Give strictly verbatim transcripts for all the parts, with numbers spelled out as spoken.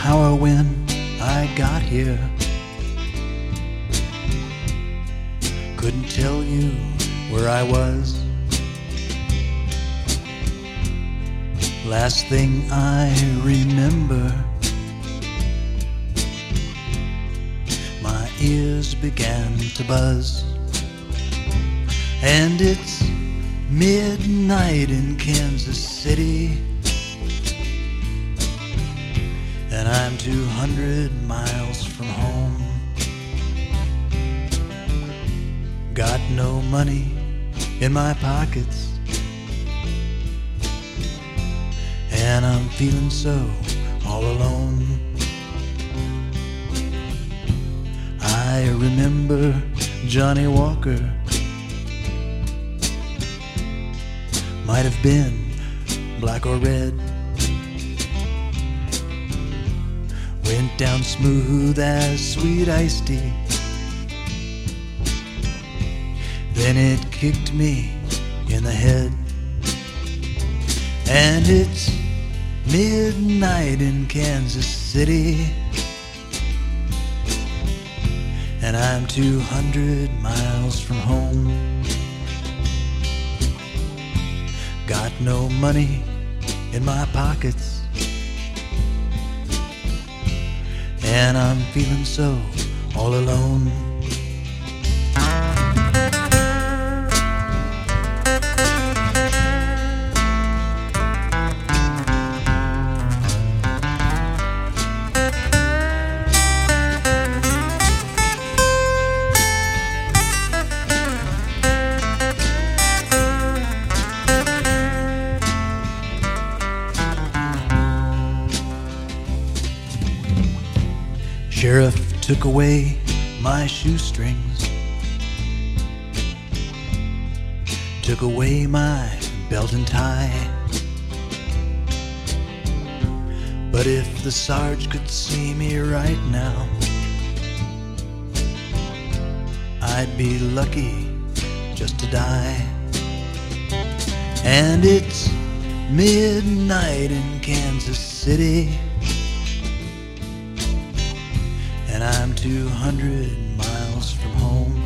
how or when I got here. Couldn't tell you where I was. Last thing I remember, my ears began to buzz. And it's midnight in Kansas City, and I'm two hundred miles from home. Got no money in my pockets, and I'm feeling so all alone. I remember Johnny Walker, might have been black or red. Went down smooth as sweet iced tea. Then it kicked me in the head. And it's midnight in Kansas City, and I'm two hundred miles from home. Got no money in my pockets, and I'm feeling so all alone. Sheriff took away my shoestrings, took away my belt and tie. But if the Sarge could see me right now, I'd be lucky just to die. And it's midnight in Kansas City, and I'm two hundred miles from home.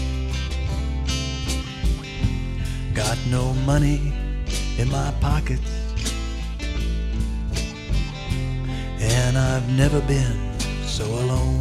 Got no money in my pockets, and I've never been so alone.